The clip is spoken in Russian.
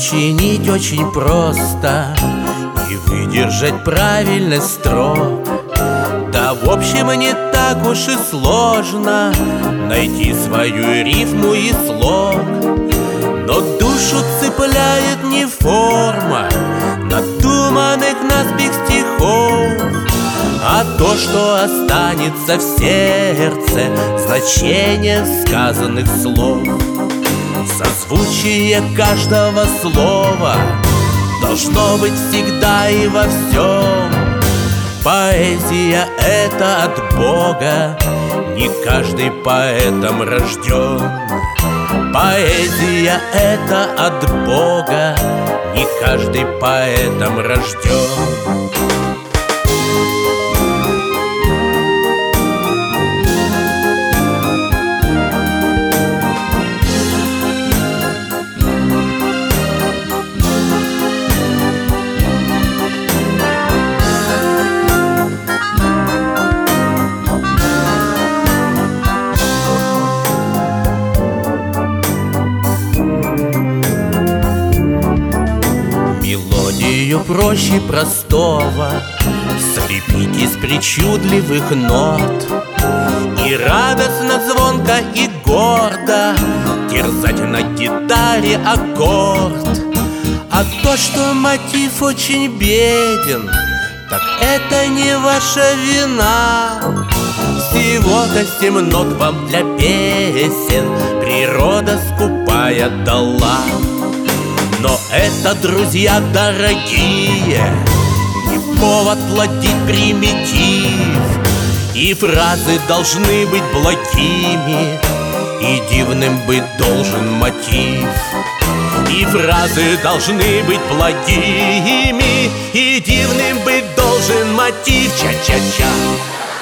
сочинить очень просто и выдержать правильный строк. Да в общем не так уж и сложно найти свою рифму и слог. Но душу цепляет не форма надуманных наспех стихов, а то, что останется в сердце значение сказанных слов. Созвучие каждого слова должно быть всегда и во всем. Поэзия — это от Бога, не каждый поэтом рожден. Поэзия — это от Бога, не каждый поэтом рожден. Мелодию проще простого слепить из причудливых нот, и радостно, звонко и гордо терзать на гитаре аккорд. А то, что мотив очень беден, так это не ваша вина. Всего-то 7 нот вам для песен природа скупая дала. Но это, друзья дорогие, не повод плодить примитив. И фразы должны быть благими, и дивным быть должен мотив. И фразы должны быть благими, и дивным быть должен мотив. Ча-ча-ча.